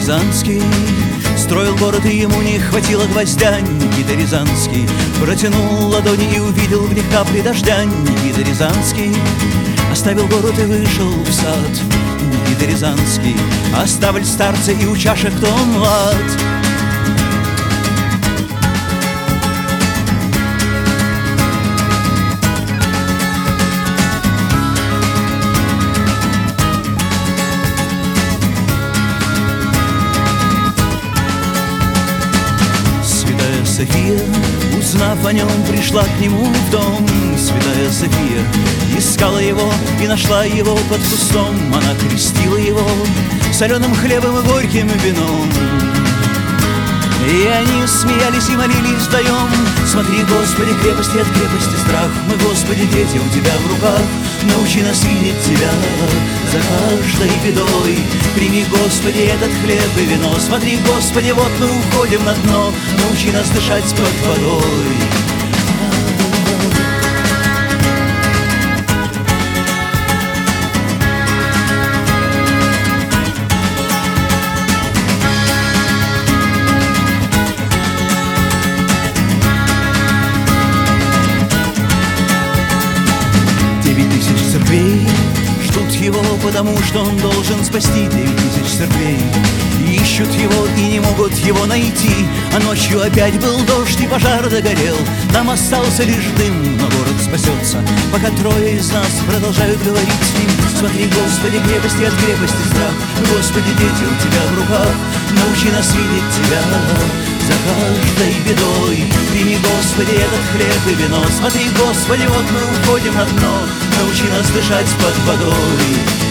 Рязанский строил город, и ему не хватило гвоздя. Никита Рязанский протянул ладони и увидел в них капли дождя. Никита Рязанский оставил город и вышел в сад. Никита Рязанский оставил старца и у чашек том млад. София, узнав о нем, пришла к нему в дом. Святая София искала его и нашла его под кустом. Она крестила его соленым хлебом и горьким вином. И они смеялись и молились вдвоем. Смотри, Господи, крепости от крепости страх. Мы, Господи, дети у Тебя в руках. Научи нас видеть Тебя за каждой бедой. Прими, Господи, этот хлеб и вино. Смотри, Господи, вот мы уходим на дно. Научи нас дышать под водой. Ждут его, потому что он должен спасти 9000 церквей. Ищут его и не могут его найти. А ночью опять был дождь и пожар догорел. Нам остался лишь дым, но город спасется, пока трое из нас продолжают говорить с ним. Смотри, Господи, крепости от крепости страх. Господи, дети у Тебя в руках. Научи нас видеть Тебя за каждой бедой. Прими, Господи, этот хлеб и вино. Смотри, Господи, вот мы уходим на дно. Научи нас дышать под водой.